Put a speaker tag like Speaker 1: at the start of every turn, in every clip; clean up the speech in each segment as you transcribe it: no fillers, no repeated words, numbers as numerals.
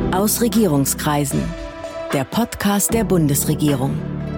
Speaker 1: Aus Regierungskreisen. Der Podcast der Bundesregierung.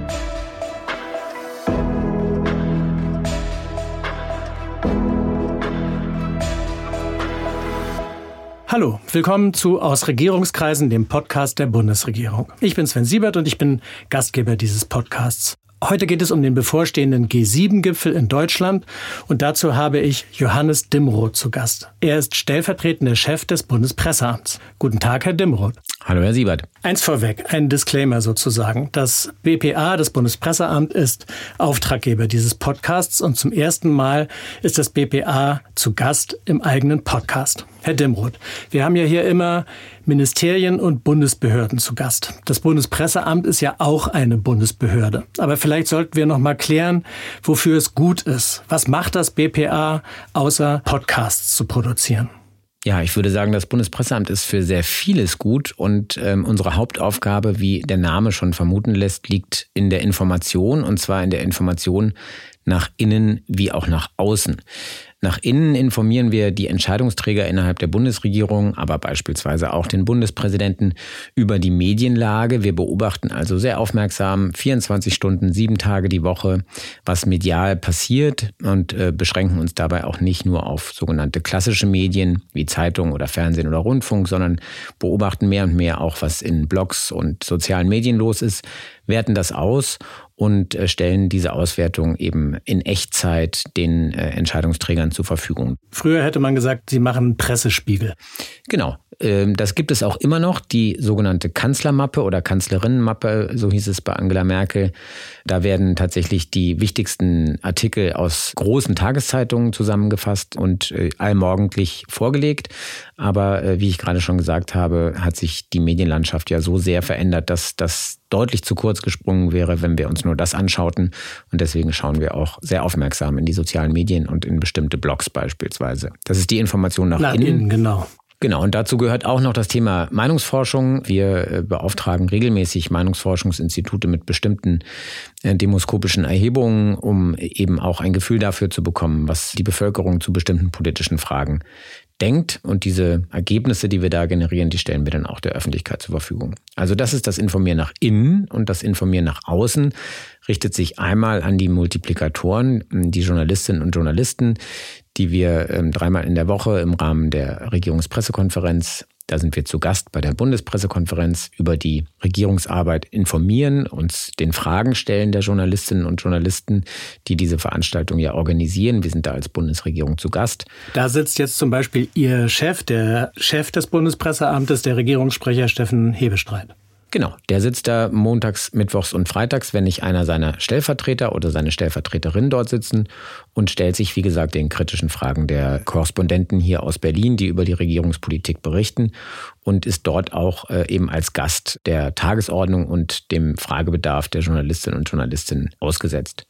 Speaker 2: Hallo, willkommen zu Aus Regierungskreisen, dem Podcast der Bundesregierung. Ich bin Sven Siebert und ich bin Gastgeber dieses Podcasts. Heute geht es um den bevorstehenden G7-Gipfel in Deutschland und dazu habe ich Johannes Dimroth zu Gast. Er ist stellvertretender Chef des Bundespresseamts. Guten Tag, Herr Dimroth.
Speaker 3: Hallo, Herr Siebert.
Speaker 2: Eins vorweg, ein Disclaimer sozusagen. Das BPA, das Bundespresseamt, ist Auftraggeber dieses Podcasts und zum ersten Mal ist das BPA zu Gast im eigenen Podcast. Herr Dimroth, wir haben ja hier immer Ministerien und Bundesbehörden zu Gast. Das Bundespresseamt ist ja auch eine Bundesbehörde. Aber vielleicht sollten wir noch mal klären, wofür es gut ist. Was macht das BPA, außer Podcasts zu produzieren?
Speaker 3: Ja, ich würde sagen, das Bundespresseamt ist für sehr vieles gut und unsere Hauptaufgabe, wie der Name schon vermuten lässt, liegt in der Information, und zwar in der Information nach innen wie auch nach außen. Nach innen informieren wir die Entscheidungsträger innerhalb der Bundesregierung, aber beispielsweise auch den Bundespräsidenten über die Medienlage. Wir beobachten also sehr aufmerksam 24 Stunden, 7 Tage die Woche, was medial passiert und beschränken uns dabei auch nicht nur auf sogenannte klassische Medien wie Zeitung oder Fernsehen oder Rundfunk, sondern beobachten mehr und mehr auch, was in Blogs und sozialen Medien los ist, werten das aus und stellen diese Auswertung eben in Echtzeit den Entscheidungsträgern zur Verfügung.
Speaker 2: Früher hätte man gesagt, Sie machen einen Pressespiegel.
Speaker 3: Genau. Das gibt es auch immer noch, die sogenannte Kanzlermappe oder Kanzlerinnenmappe, so hieß es bei Angela Merkel. Da werden tatsächlich die wichtigsten Artikel aus großen Tageszeitungen zusammengefasst und allmorgendlich vorgelegt. Aber wie ich gerade schon gesagt habe, hat sich die Medienlandschaft ja so sehr verändert, dass das deutlich zu kurz gesprungen wäre, wenn wir uns nur das anschauten. Und deswegen schauen wir auch sehr aufmerksam in die sozialen Medien und in bestimmte Blogs beispielsweise. Das ist die Information nach innen.
Speaker 2: Genau.
Speaker 3: Genau, und dazu gehört auch noch das Thema Meinungsforschung. Wir beauftragen regelmäßig Meinungsforschungsinstitute mit bestimmten demoskopischen Erhebungen, um eben auch ein Gefühl dafür zu bekommen, was die Bevölkerung zu bestimmten politischen Fragen denkt. Und diese Ergebnisse, die wir da generieren, die stellen wir dann auch der Öffentlichkeit zur Verfügung. Also das ist das Informieren nach innen, und das Informieren nach außen richtet sich einmal an die Multiplikatoren, die Journalistinnen und Journalisten, die wir 3-mal in der Woche im Rahmen der Regierungspressekonferenz, da sind wir zu Gast bei der Bundespressekonferenz, über die Regierungsarbeit informieren, uns den Fragen stellen der Journalistinnen und Journalisten, die diese Veranstaltung ja organisieren. Wir sind da als Bundesregierung zu Gast.
Speaker 2: Da sitzt jetzt zum Beispiel Ihr Chef, der Chef des Bundespresseamtes, der Regierungssprecher Steffen Hebestreit.
Speaker 3: Genau, der sitzt da montags, mittwochs und freitags, wenn nicht einer seiner Stellvertreter oder seine Stellvertreterin dort sitzen, und stellt sich, wie gesagt, den kritischen Fragen der Korrespondenten hier aus Berlin, die über die Regierungspolitik berichten, und ist dort auch eben als Gast der Tagesordnung und dem Fragebedarf der Journalistinnen und Journalisten ausgesetzt.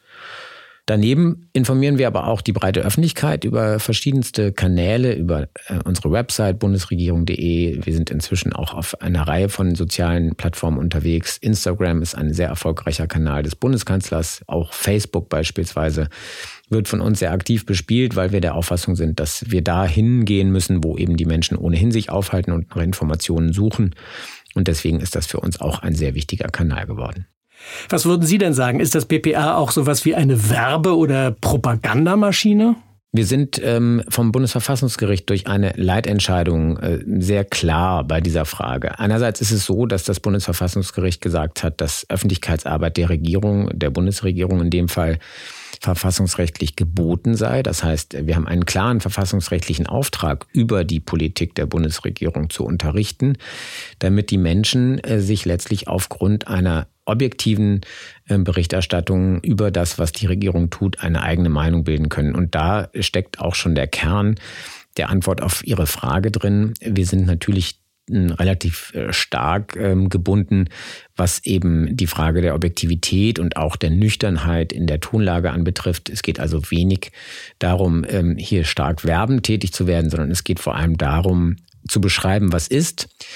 Speaker 3: Daneben informieren wir aber auch die breite Öffentlichkeit über verschiedenste Kanäle, über unsere Website bundesregierung.de. Wir sind inzwischen auch auf einer Reihe von sozialen Plattformen unterwegs. Instagram ist ein sehr erfolgreicher Kanal des Bundeskanzlers. Auch Facebook beispielsweise wird von uns sehr aktiv bespielt, weil wir der Auffassung sind, dass wir da hingehen müssen, wo eben die Menschen ohnehin sich aufhalten und nach Informationen suchen. Und deswegen ist das für uns auch ein sehr wichtiger Kanal geworden.
Speaker 2: Was würden Sie denn sagen? Ist das BPA auch sowas wie eine Werbe- oder Propagandamaschine?
Speaker 3: Wir sind vom Bundesverfassungsgericht durch eine Leitentscheidung sehr klar bei dieser Frage. Einerseits ist es so, dass das Bundesverfassungsgericht gesagt hat, dass Öffentlichkeitsarbeit der Regierung, der Bundesregierung in dem Fall, verfassungsrechtlich geboten sei. Das heißt, wir haben einen klaren verfassungsrechtlichen Auftrag, über die Politik der Bundesregierung zu unterrichten, damit die Menschen sich letztlich aufgrund einer objektiven Berichterstattung über das, was die Regierung tut, eine eigene Meinung bilden können. Und da steckt auch schon der Kern der Antwort auf Ihre Frage drin. Wir sind natürlich relativ stark gebunden, was eben die Frage der Objektivität und auch der Nüchternheit in der Tonlage anbetrifft. Es geht also wenig darum, hier stark werbend tätig zu werden, sondern es geht vor allem darum, zu beschreiben, was ist,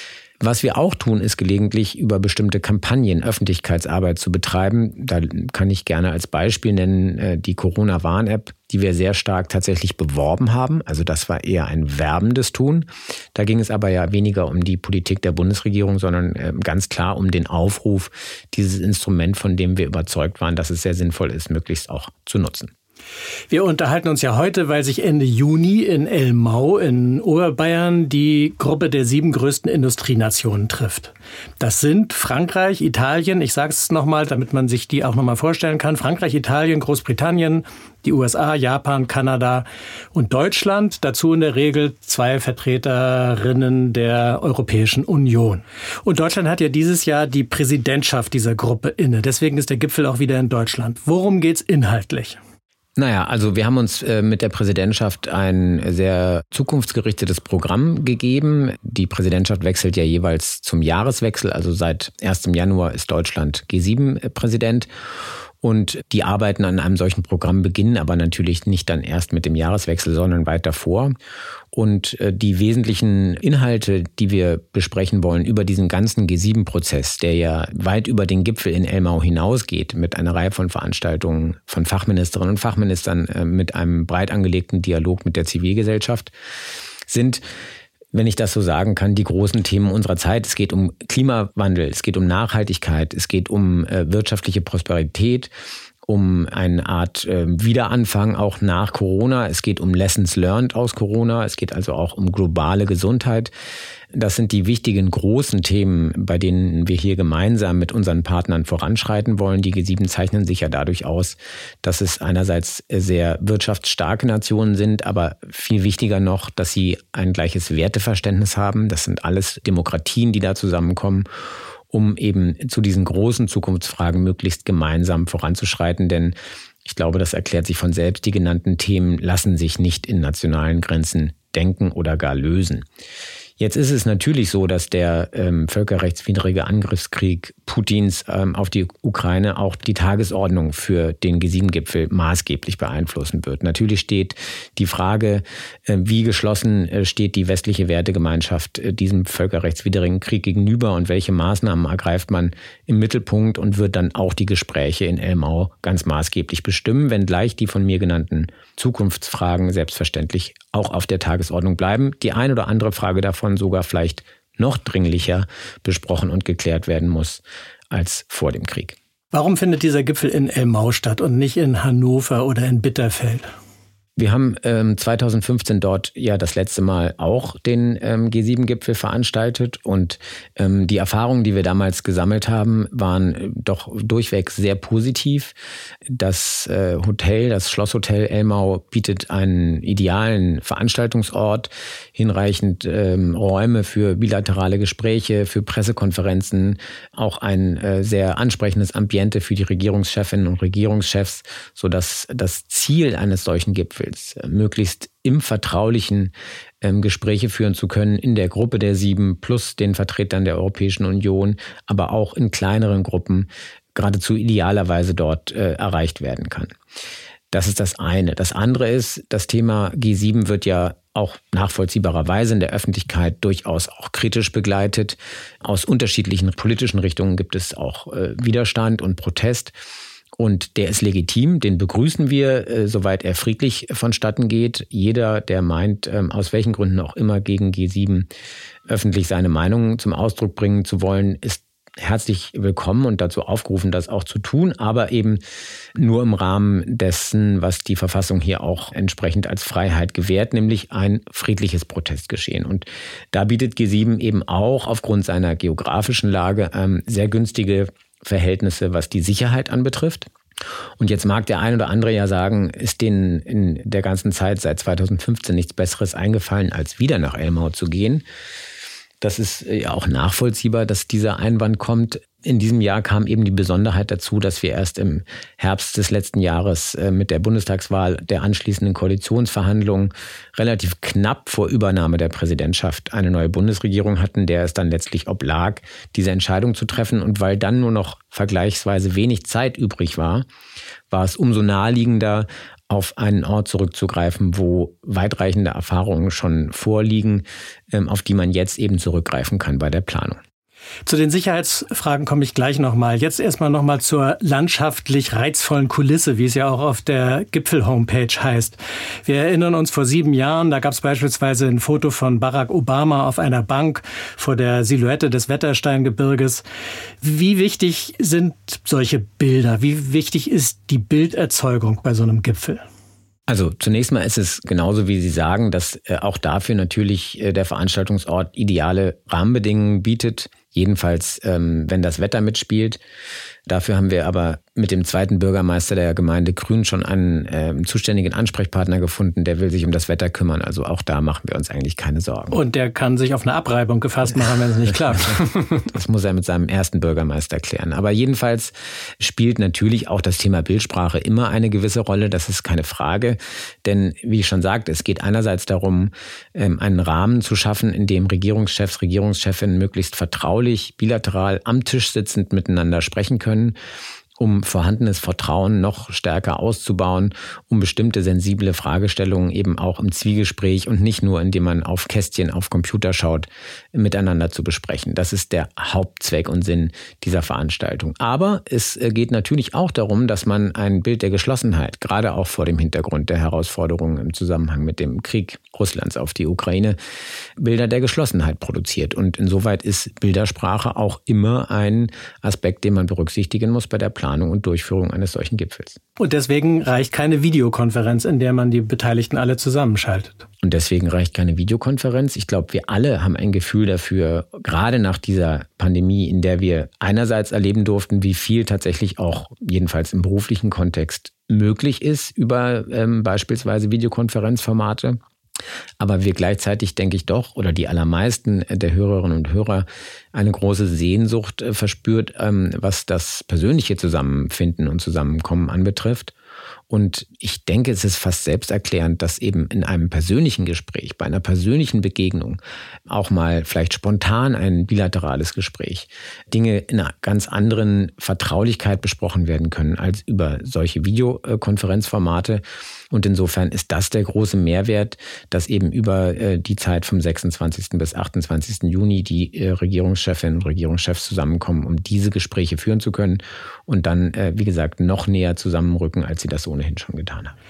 Speaker 3: Was wir auch tun, ist gelegentlich über bestimmte Kampagnen Öffentlichkeitsarbeit zu betreiben. Da kann ich gerne als Beispiel nennen die Corona-Warn-App, die wir sehr stark tatsächlich beworben haben. Also das war eher ein werbendes Tun. Da ging es aber ja weniger um die Politik der Bundesregierung, sondern ganz klar um den Aufruf, dieses Instrument, von dem wir überzeugt waren, dass es sehr sinnvoll ist, möglichst auch zu nutzen.
Speaker 2: Wir unterhalten uns ja heute, weil sich Ende Juni in Elmau in Oberbayern die Gruppe der 7 größten Industrienationen trifft. Das sind Frankreich, Italien, ich sage es nochmal, damit man sich die auch nochmal vorstellen kann, Frankreich, Italien, Großbritannien, die USA, Japan, Kanada und Deutschland. Dazu in der Regel 2 Vertreterinnen der Europäischen Union. Und Deutschland hat ja dieses Jahr die Präsidentschaft dieser Gruppe inne. Deswegen ist der Gipfel auch wieder in Deutschland. Worum geht's inhaltlich?
Speaker 3: Naja, also wir haben uns mit der Präsidentschaft ein sehr zukunftsgerichtetes Programm gegeben. Die Präsidentschaft wechselt ja jeweils zum Jahreswechsel. Also seit 1. Januar ist Deutschland G7-Präsident. Und die Arbeiten an einem solchen Programm beginnen aber natürlich nicht dann erst mit dem Jahreswechsel, sondern weit davor. Und die wesentlichen Inhalte, die wir besprechen wollen über diesen ganzen G7-Prozess, der ja weit über den Gipfel in Elmau hinausgeht, mit einer Reihe von Veranstaltungen von Fachministerinnen und Fachministern, mit einem breit angelegten Dialog mit der Zivilgesellschaft, sind, wenn ich das so sagen kann, die großen Themen unserer Zeit. Es geht um Klimawandel, es geht um Nachhaltigkeit, es geht um wirtschaftliche Prosperität, um eine Art Wiederanfang auch nach Corona. Es geht um Lessons learned aus Corona. Es geht also auch um globale Gesundheit. Das sind die wichtigen großen Themen, bei denen wir hier gemeinsam mit unseren Partnern voranschreiten wollen. Die G7 zeichnen sich ja dadurch aus, dass es einerseits sehr wirtschaftsstarke Nationen sind, aber viel wichtiger noch, dass sie ein gleiches Werteverständnis haben. Das sind alles Demokratien, die da zusammenkommen, um eben zu diesen großen Zukunftsfragen möglichst gemeinsam voranzuschreiten. Denn ich glaube, das erklärt sich von selbst. Die genannten Themen lassen sich nicht in nationalen Grenzen denken oder gar lösen. Jetzt ist es natürlich so, dass der völkerrechtswidrige Angriffskrieg Putins auf die Ukraine auch die Tagesordnung für den G7-Gipfel maßgeblich beeinflussen wird. Natürlich steht die Frage, wie geschlossen steht die westliche Wertegemeinschaft diesem völkerrechtswidrigen Krieg gegenüber und welche Maßnahmen ergreift man im Mittelpunkt und wird dann auch die Gespräche in Elmau ganz maßgeblich bestimmen, wenngleich die von mir genannten Zukunftsfragen selbstverständlich auch auf der Tagesordnung bleiben. Die ein oder andere Frage davon sogar vielleicht noch dringlicher besprochen und geklärt werden muss als vor dem Krieg.
Speaker 2: Warum findet dieser Gipfel in Elmau statt und nicht in Hannover oder in Bitterfeld?
Speaker 3: Wir haben 2015 dort ja das letzte Mal auch den G7-Gipfel veranstaltet und die Erfahrungen, die wir damals gesammelt haben, waren doch durchweg sehr positiv. Das Hotel, das Schlosshotel Elmau bietet einen idealen Veranstaltungsort, hinreichend Räume für bilaterale Gespräche, für Pressekonferenzen, auch ein sehr ansprechendes Ambiente für die Regierungschefinnen und Regierungschefs, sodass das Ziel eines solchen Gipfels möglichst im Vertraulichen Gespräche führen zu können in der Gruppe der 7 plus den Vertretern der Europäischen Union, aber auch in kleineren Gruppen geradezu idealerweise dort erreicht werden kann. Das ist das eine. Das andere ist, das Thema G7 wird ja auch nachvollziehbarerweise in der Öffentlichkeit durchaus auch kritisch begleitet. Aus unterschiedlichen politischen Richtungen gibt es auch Widerstand und Protest. Und der ist legitim, den begrüßen wir, soweit er friedlich vonstatten geht. Jeder, der meint, aus welchen Gründen auch immer gegen G7 öffentlich seine Meinung zum Ausdruck bringen zu wollen, ist herzlich willkommen und dazu aufgerufen, das auch zu tun, aber eben nur im Rahmen dessen, was die Verfassung hier auch entsprechend als Freiheit gewährt, nämlich ein friedliches Protestgeschehen. Und da bietet G7 eben auch aufgrund seiner geografischen Lage sehr günstige Verhältnisse, was die Sicherheit anbetrifft. Und jetzt mag der ein oder andere ja sagen, ist denen in der ganzen Zeit seit 2015 nichts Besseres eingefallen, als wieder nach Elmau zu gehen. Das ist ja auch nachvollziehbar, dass dieser Einwand kommt. In diesem Jahr kam eben die Besonderheit dazu, dass wir erst im Herbst des letzten Jahres mit der Bundestagswahl, der anschließenden Koalitionsverhandlungen relativ knapp vor Übernahme der Präsidentschaft eine neue Bundesregierung hatten, der es dann letztlich oblag, diese Entscheidung zu treffen. Und weil dann nur noch vergleichsweise wenig Zeit übrig war, war es umso naheliegender, auf einen Ort zurückzugreifen, wo weitreichende Erfahrungen schon vorliegen, auf die man jetzt eben zurückgreifen kann bei der Planung.
Speaker 2: Zu den Sicherheitsfragen komme ich gleich nochmal. Jetzt erstmal nochmal zur landschaftlich reizvollen Kulisse, wie es ja auch auf der Gipfel-Homepage heißt. Wir erinnern uns, vor 7 Jahren, da gab es beispielsweise ein Foto von Barack Obama auf einer Bank vor der Silhouette des Wettersteingebirges. Wie wichtig sind solche Bilder? Wie wichtig ist die Bilderzeugung bei so einem Gipfel?
Speaker 3: Also zunächst mal ist es genauso, wie Sie sagen, dass auch dafür natürlich der Veranstaltungsort ideale Rahmenbedingungen bietet. Jedenfalls, wenn das Wetter mitspielt. Dafür haben wir aber mit dem zweiten Bürgermeister der Gemeinde Grün schon einen zuständigen Ansprechpartner gefunden, der will sich um das Wetter kümmern. Also auch da machen wir uns eigentlich keine Sorgen.
Speaker 2: Und der kann sich auf eine Abreibung gefasst machen, wenn es nicht klappt.
Speaker 3: Das muss er mit seinem ersten Bürgermeister klären. Aber jedenfalls spielt natürlich auch das Thema Bildsprache immer eine gewisse Rolle. Das ist keine Frage. Denn wie ich schon sagte, es geht einerseits darum, einen Rahmen zu schaffen, in dem Regierungschefs, Regierungschefinnen möglichst vertraulich, bilateral am Tisch sitzend miteinander sprechen können, um vorhandenes Vertrauen noch stärker auszubauen, um bestimmte sensible Fragestellungen eben auch im Zwiegespräch und nicht nur, indem man auf Kästchen auf Computer schaut, miteinander zu besprechen. Das ist der Hauptzweck und Sinn dieser Veranstaltung. Aber es geht natürlich auch darum, dass man ein Bild der Geschlossenheit, gerade auch vor dem Hintergrund der Herausforderungen im Zusammenhang mit dem Krieg Russlands auf die Ukraine, Bilder der Geschlossenheit produziert. Und insoweit ist Bildersprache auch immer ein Aspekt, den man berücksichtigen muss bei der Planung und Durchführung eines solchen Gipfels.
Speaker 2: Und deswegen reicht keine Videokonferenz, in der man die Beteiligten alle zusammenschaltet.
Speaker 3: Und deswegen reicht keine Videokonferenz. Ich glaube, wir alle haben ein Gefühl dafür, gerade nach dieser Pandemie, in der wir einerseits erleben durften, wie viel tatsächlich auch, jedenfalls im beruflichen Kontext, möglich ist über beispielsweise Videokonferenzformate. Aber wir gleichzeitig, denke ich doch, oder die allermeisten der Hörerinnen und Hörer eine große Sehnsucht verspürt, was das persönliche Zusammenfinden und Zusammenkommen anbetrifft. Und ich denke, es ist fast selbsterklärend, dass eben in einem persönlichen Gespräch, bei einer persönlichen Begegnung, auch mal vielleicht spontan ein bilaterales Gespräch, Dinge in einer ganz anderen Vertraulichkeit besprochen werden können als über solche Videokonferenzformate. Und insofern ist das der große Mehrwert, dass eben über die Zeit vom 26. bis 28. Juni die Regierungschefinnen und Regierungschefs zusammenkommen, um diese Gespräche führen zu können und dann, wie gesagt, noch näher zusammenrücken, als sie das ohnehin schon getan haben.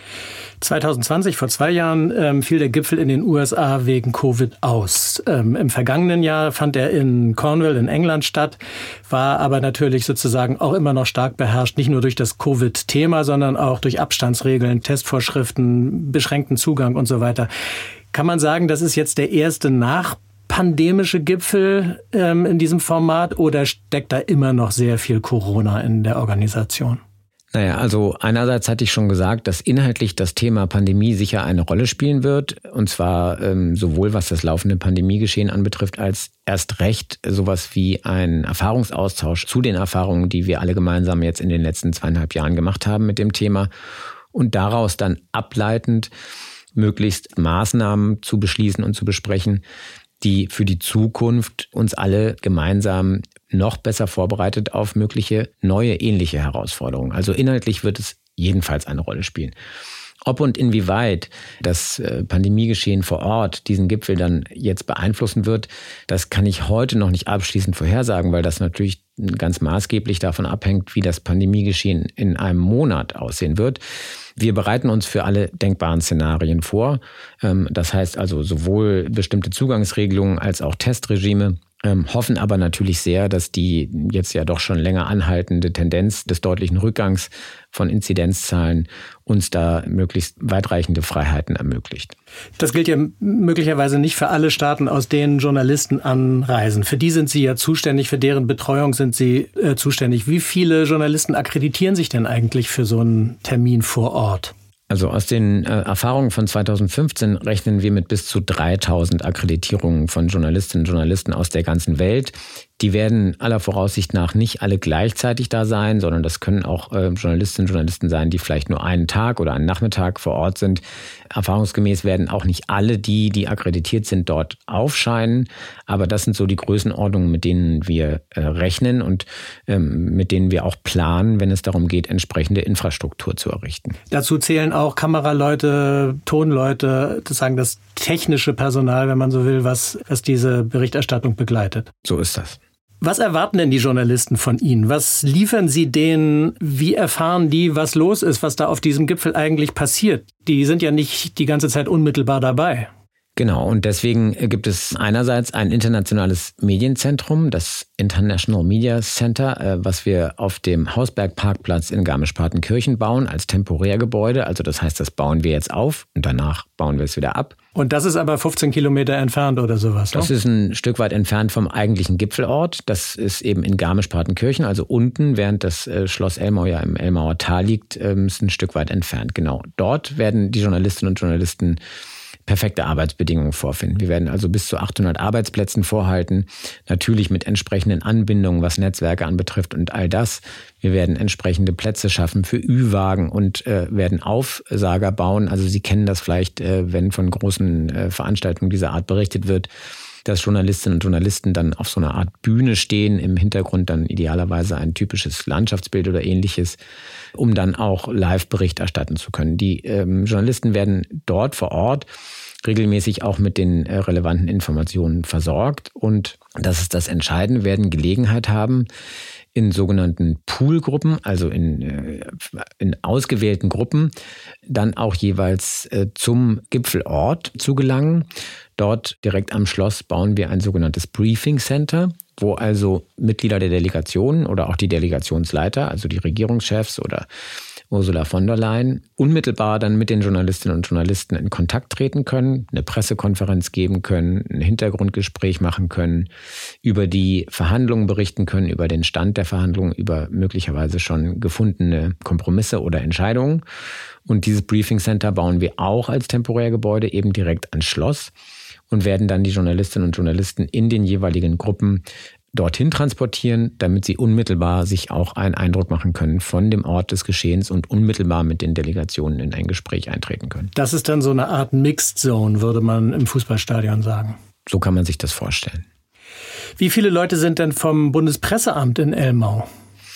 Speaker 2: 2020, vor 2 Jahren, fiel der Gipfel in den USA wegen Covid aus. Im vergangenen Jahr fand er in Cornwall in England statt, war aber natürlich sozusagen auch immer noch stark beherrscht, nicht nur durch das Covid-Thema, sondern auch durch Abstandsregeln, Testvorschriften, beschränkten Zugang und so weiter. Kann man sagen, das ist jetzt der erste nachpandemische Gipfel in diesem Format oder steckt da immer noch sehr viel Corona in der Organisation?
Speaker 3: Naja, also einerseits hatte ich schon gesagt, dass inhaltlich das Thema Pandemie sicher eine Rolle spielen wird. Und zwar sowohl was das laufende Pandemiegeschehen anbetrifft, als erst recht sowas wie ein Erfahrungsaustausch zu den Erfahrungen, die wir alle gemeinsam jetzt in den letzten 2,5 Jahren gemacht haben mit dem Thema. Und daraus dann ableitend möglichst Maßnahmen zu beschließen und zu besprechen, die für die Zukunft uns alle gemeinsam noch besser vorbereitet auf mögliche neue, ähnliche Herausforderungen. Also inhaltlich wird es jedenfalls eine Rolle spielen. Ob und inwieweit das Pandemiegeschehen vor Ort diesen Gipfel dann jetzt beeinflussen wird, das kann ich heute noch nicht abschließend vorhersagen, weil das natürlich ganz maßgeblich davon abhängt, wie das Pandemiegeschehen in einem Monat aussehen wird. Wir bereiten uns für alle denkbaren Szenarien vor. Das heißt also sowohl bestimmte Zugangsregelungen als auch Testregime. Hoffen aber natürlich sehr, dass die jetzt ja doch schon länger anhaltende Tendenz des deutlichen Rückgangs von Inzidenzzahlen uns da möglichst weitreichende Freiheiten ermöglicht.
Speaker 2: Das gilt ja möglicherweise nicht für alle Staaten, aus denen Journalisten anreisen. Für die sind Sie ja zuständig, für deren Betreuung sind Sie zuständig. Wie viele Journalisten akkreditieren sich denn eigentlich für so einen Termin vor Ort?
Speaker 3: Also aus den Erfahrungen von 2015 rechnen wir mit bis zu 3000 Akkreditierungen von Journalistinnen und Journalisten aus der ganzen Welt, Die werden aller Voraussicht nach nicht alle gleichzeitig da sein, sondern das können auch Journalistinnen und Journalisten sein, die vielleicht nur einen Tag oder einen Nachmittag vor Ort sind. Erfahrungsgemäß werden auch nicht alle die akkreditiert sind, dort aufscheinen. Aber das sind so die Größenordnungen, mit denen wir rechnen und mit denen wir auch planen, wenn es darum geht, entsprechende Infrastruktur zu errichten.
Speaker 2: Dazu zählen auch Kameraleute, Tonleute, sozusagen das technische Personal, wenn man so will, was diese Berichterstattung begleitet.
Speaker 3: So ist das.
Speaker 2: Was erwarten denn die Journalisten von Ihnen? Was liefern Sie denen? Wie erfahren die, was los ist, was da auf diesem Gipfel eigentlich passiert? Die sind ja nicht die ganze Zeit unmittelbar dabei.
Speaker 3: Genau, und deswegen gibt es einerseits ein internationales Medienzentrum, das International Media Center, was wir auf dem Hausberg-Parkplatz in Garmisch-Partenkirchen bauen als Temporärgebäude. Also das heißt, das bauen wir jetzt auf und danach bauen wir es wieder ab.
Speaker 2: Und das ist aber 15 Kilometer entfernt oder sowas, ne?
Speaker 3: Das ist ein Stück weit entfernt vom eigentlichen Gipfelort. Das ist eben in Garmisch-Partenkirchen, also unten, während das Schloss Elmau ja im Elmauer Tal liegt, ist ein Stück weit entfernt. Genau, dort werden die Journalistinnen und Journalisten perfekte Arbeitsbedingungen vorfinden. Wir werden also bis zu 800 Arbeitsplätzen vorhalten, natürlich mit entsprechenden Anbindungen, was Netzwerke anbetrifft und all das. Wir werden entsprechende Plätze schaffen für Ü-Wagen und werden Aufsager bauen. Also Sie kennen das vielleicht, wenn von großen Veranstaltungen dieser Art berichtet wird, dass Journalistinnen und Journalisten dann auf so einer Art Bühne stehen, im Hintergrund dann idealerweise ein typisches Landschaftsbild oder ähnliches, um dann auch Live-Bericht erstatten zu können. Die Journalisten werden dort vor Ort regelmäßig auch mit den relevanten Informationen versorgt und das ist das Entscheidende, werden Gelegenheit haben, in sogenannten Poolgruppen, also in ausgewählten Gruppen, dann auch jeweils zum Gipfelort zu gelangen. Dort direkt am Schloss bauen wir ein sogenanntes Briefing Center, wo also Mitglieder der Delegation oder auch die Delegationsleiter, also die Regierungschefs oder Ursula von der Leyen, unmittelbar dann mit den Journalistinnen und Journalisten in Kontakt treten können, eine Pressekonferenz geben können, ein Hintergrundgespräch machen können, über die Verhandlungen berichten können, über den Stand der Verhandlungen, über möglicherweise schon gefundene Kompromisse oder Entscheidungen. Und dieses Briefing Center bauen wir auch als Temporärgebäude eben direkt ans Schloss und werden dann die Journalistinnen und Journalisten in den jeweiligen Gruppen dorthin transportieren, damit sie unmittelbar sich auch einen Eindruck machen können von dem Ort des Geschehens und unmittelbar mit den Delegationen in ein Gespräch eintreten können.
Speaker 2: Das ist dann so eine Art Mixed Zone, würde man im Fußballstadion sagen.
Speaker 3: So kann man sich das vorstellen.
Speaker 2: Wie viele Leute sind denn vom Bundespresseamt in Elmau?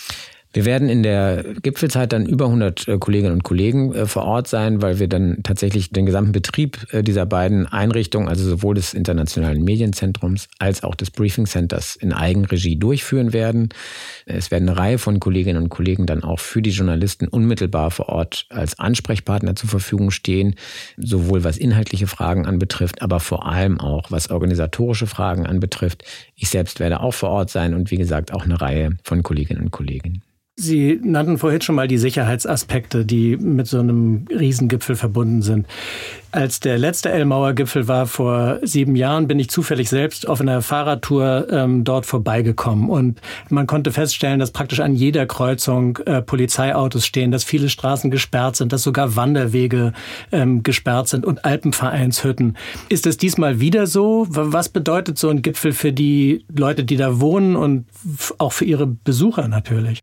Speaker 3: Wir werden in der Gipfelzeit dann über 100 Kolleginnen und Kollegen vor Ort sein, weil wir dann tatsächlich den gesamten Betrieb dieser beiden Einrichtungen, also sowohl des Internationalen Medienzentrums als auch des Briefing Centers in Eigenregie durchführen werden. Es werden eine Reihe von Kolleginnen und Kollegen dann auch für die Journalisten unmittelbar vor Ort als Ansprechpartner zur Verfügung stehen, sowohl was inhaltliche Fragen anbetrifft, aber vor allem auch was organisatorische Fragen anbetrifft. Ich selbst werde auch vor Ort sein und wie gesagt auch eine Reihe von Kolleginnen und Kollegen.
Speaker 2: Sie nannten vorhin schon mal die Sicherheitsaspekte, die mit so einem Riesengipfel verbunden sind. Als der letzte Elmauer Gipfel war vor 7 Jahren, bin ich zufällig selbst auf einer Fahrradtour dort vorbeigekommen. Und man konnte feststellen, dass praktisch an jeder Kreuzung Polizeiautos stehen, dass viele Straßen gesperrt sind, dass sogar Wanderwege gesperrt sind und Alpenvereinshütten. Ist es diesmal wieder so? Was bedeutet so ein Gipfel für die Leute, die da wohnen und auch für ihre Besucher natürlich?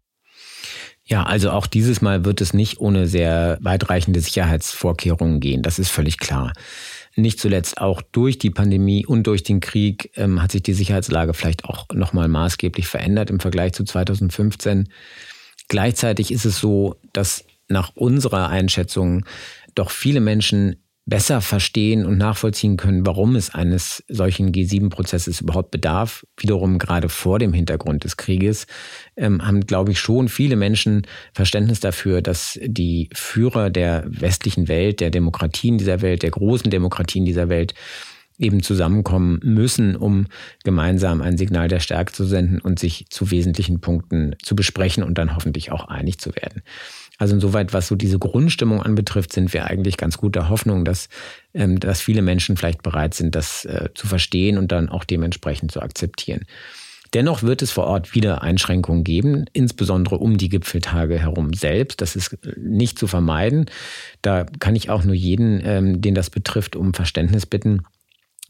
Speaker 3: Ja, also auch dieses Mal wird es nicht ohne sehr weitreichende Sicherheitsvorkehrungen gehen. Das ist völlig klar. Nicht zuletzt auch durch die Pandemie und durch den Krieg hat sich die Sicherheitslage vielleicht auch nochmal maßgeblich verändert im Vergleich zu 2015. Gleichzeitig ist es so, dass nach unserer Einschätzung doch viele Menschen besser verstehen und nachvollziehen können, warum es eines solchen G7-Prozesses überhaupt bedarf. Wiederum gerade vor dem Hintergrund des Krieges haben, glaube ich, schon viele Menschen Verständnis dafür, dass die Führer der westlichen Welt, der Demokratien dieser Welt, der großen Demokratien dieser Welt eben zusammenkommen müssen, um gemeinsam ein Signal der Stärke zu senden und sich zu wesentlichen Punkten zu besprechen und dann hoffentlich auch einig zu werden. Also insoweit, was so diese Grundstimmung anbetrifft, sind wir eigentlich ganz guter Hoffnung, dass viele Menschen vielleicht bereit sind, das zu verstehen und dann auch dementsprechend zu akzeptieren. Dennoch wird es vor Ort wieder Einschränkungen geben, insbesondere um die Gipfeltage herum selbst. Das ist nicht zu vermeiden. Da kann ich auch nur jeden, den das betrifft, um Verständnis bitten.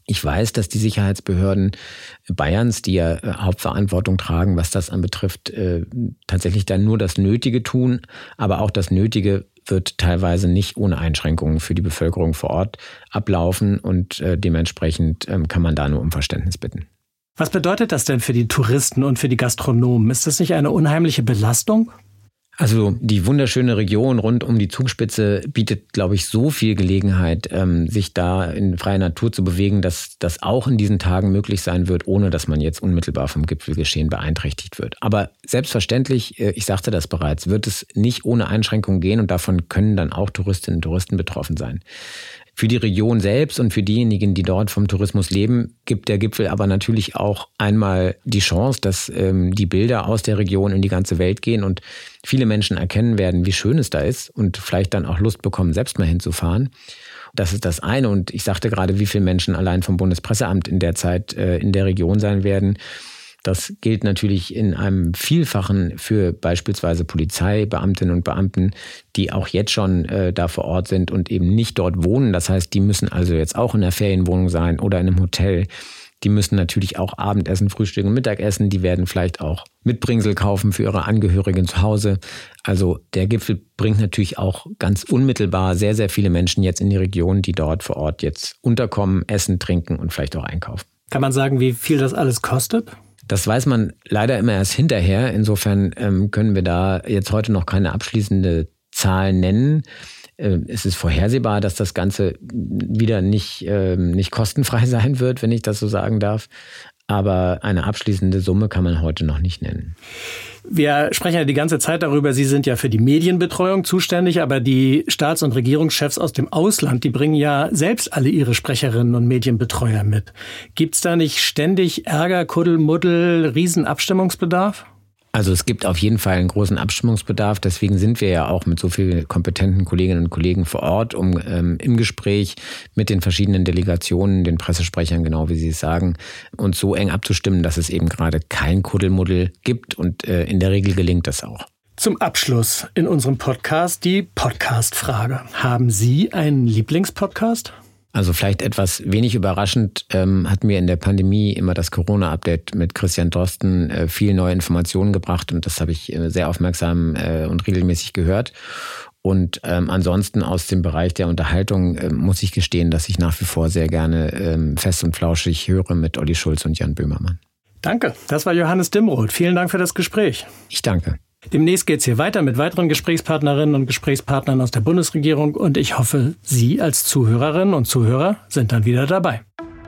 Speaker 3: Ich weiß, dass die Sicherheitsbehörden Bayerns, die ja Hauptverantwortung tragen, was das anbetrifft, tatsächlich dann nur das Nötige tun. Aber auch das Nötige wird teilweise nicht ohne Einschränkungen für die Bevölkerung vor Ort ablaufen. Und dementsprechend kann man da nur um Verständnis bitten.
Speaker 2: Was bedeutet das denn für die Touristen und für die Gastronomen? Ist das nicht eine unheimliche Belastung?
Speaker 3: Also die wunderschöne Region rund um die Zugspitze bietet, glaube ich, so viel Gelegenheit, sich da in freier Natur zu bewegen, dass das auch in diesen Tagen möglich sein wird, ohne dass man jetzt unmittelbar vom Gipfelgeschehen beeinträchtigt wird. Aber selbstverständlich, ich sagte das bereits, wird es nicht ohne Einschränkungen gehen und davon können dann auch Touristinnen und Touristen betroffen sein. Für die Region selbst und für diejenigen, die dort vom Tourismus leben, gibt der Gipfel aber natürlich auch einmal die Chance, dass die Bilder aus der Region in die ganze Welt gehen und viele Menschen erkennen werden, wie schön es da ist und vielleicht dann auch Lust bekommen, selbst mal hinzufahren. Das ist das eine. Und ich sagte gerade, wie viele Menschen allein vom Bundespresseamt in der Zeit in der Region sein werden. Das gilt natürlich in einem Vielfachen für beispielsweise Polizeibeamtinnen und Beamten, die auch jetzt schon da vor Ort sind und eben nicht dort wohnen. Das heißt, die müssen also jetzt auch in einer Ferienwohnung sein oder in einem Hotel. Die müssen natürlich auch Abendessen, Frühstück und Mittagessen. Die werden vielleicht auch Mitbringsel kaufen für ihre Angehörigen zu Hause. Also der Gipfel bringt natürlich auch ganz unmittelbar sehr, sehr viele Menschen jetzt in die Region, die dort vor Ort jetzt unterkommen, essen, trinken und vielleicht auch einkaufen. Kann man sagen, wie viel das alles kostet? Das weiß man leider immer erst hinterher. Insofern können wir da jetzt heute noch keine abschließende Zahl nennen. Es ist vorhersehbar, dass das Ganze wieder nicht kostenfrei sein wird, wenn ich das so sagen darf. Aber eine abschließende Summe kann man heute noch nicht nennen. Wir sprechen ja die ganze Zeit darüber, Sie sind ja für die Medienbetreuung zuständig, aber die Staats- und Regierungschefs aus dem Ausland, die bringen ja selbst alle ihre Sprecherinnen und Medienbetreuer mit. Gibt's da nicht ständig Ärger, Kuddelmuddel, Riesenabstimmungsbedarf? Also es gibt auf jeden Fall einen großen Abstimmungsbedarf. Deswegen sind wir ja auch mit so vielen kompetenten Kolleginnen und Kollegen vor Ort, um im Gespräch mit den verschiedenen Delegationen, den Pressesprechern, genau wie Sie es sagen, uns so eng abzustimmen, dass es eben gerade kein Kuddelmuddel gibt. Und in der Regel gelingt das auch. Zum Abschluss in unserem Podcast die Podcast-Frage. Haben Sie einen Lieblingspodcast? Also vielleicht etwas wenig überraschend hat mir in der Pandemie immer das Corona-Update mit Christian Drosten viel neue Informationen gebracht und das habe ich sehr aufmerksam und regelmäßig gehört. Und ansonsten aus dem Bereich der Unterhaltung muss ich gestehen, dass ich nach wie vor sehr gerne Fest und Flauschig höre mit Olli Schulz und Jan Böhmermann. Danke, das war Johannes Dimroth. Vielen Dank für das Gespräch. Ich danke. Demnächst geht's hier weiter mit weiteren Gesprächspartnerinnen und Gesprächspartnern aus der Bundesregierung und ich hoffe, Sie als Zuhörerinnen und Zuhörer sind dann wieder dabei.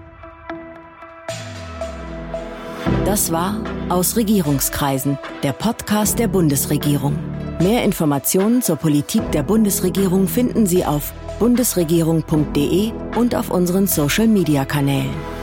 Speaker 1: Das war Aus Regierungskreisen, der Podcast der Bundesregierung. Mehr Informationen zur Politik der Bundesregierung finden Sie auf bundesregierung.de und auf unseren Social-Media-Kanälen.